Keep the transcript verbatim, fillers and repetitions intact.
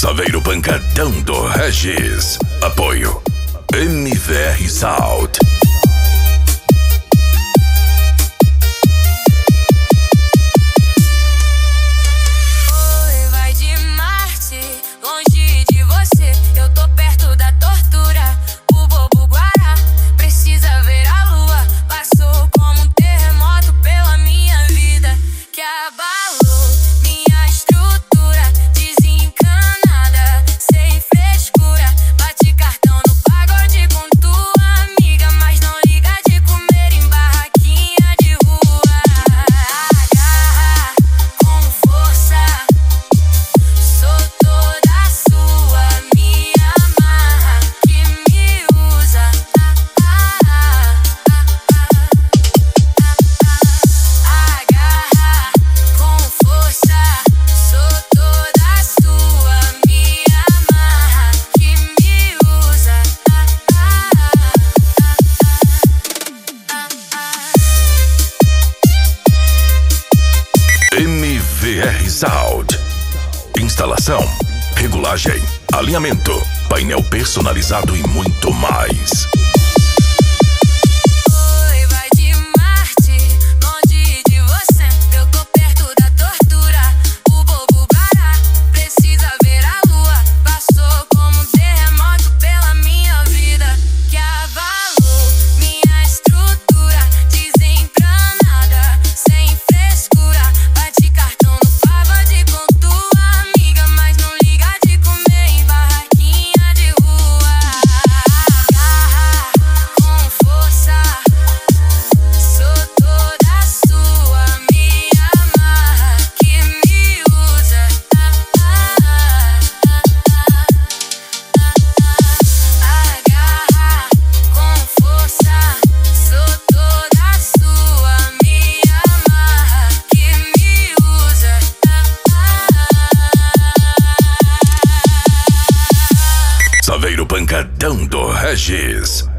Saveiro Pancadão do Regis. Apoio M V R Sound. Oi, vai de Marte, longe de você. Eu tô perto da tortura. O bobo Guará precisa ver a lua. Passou como um terremoto pela minha vida, que abalou minha estrutura. Desencanada, sem frescura. Bate cartão no pagode com tua amiga, mas não liga de comer em barraquinha de rua. Agarra com força, sou toda sua, me amarra, que me usa. Agarra com força, sou toda sua, me amarra, que me usa. M V R Sound. Instalação, regulagem, alinhamento, painel personalizado e muito mais. Oi, vai de Marte, longe de você. Eu tô perto da tortura. O bobo Guará precisa ver a lua. Passou como um terremoto pela minha vida, que abalou minha estrutura. Desencanada, sem frescura. Bate cartão no pagode com tua amiga, mas não liga de comer em barraquinha de rua. Agarra com força, sou toda sua, me amarra, que me usa. Agarra com força, sou toda sua, me amarra, que me usa. Saveiro Pancadão do Regis.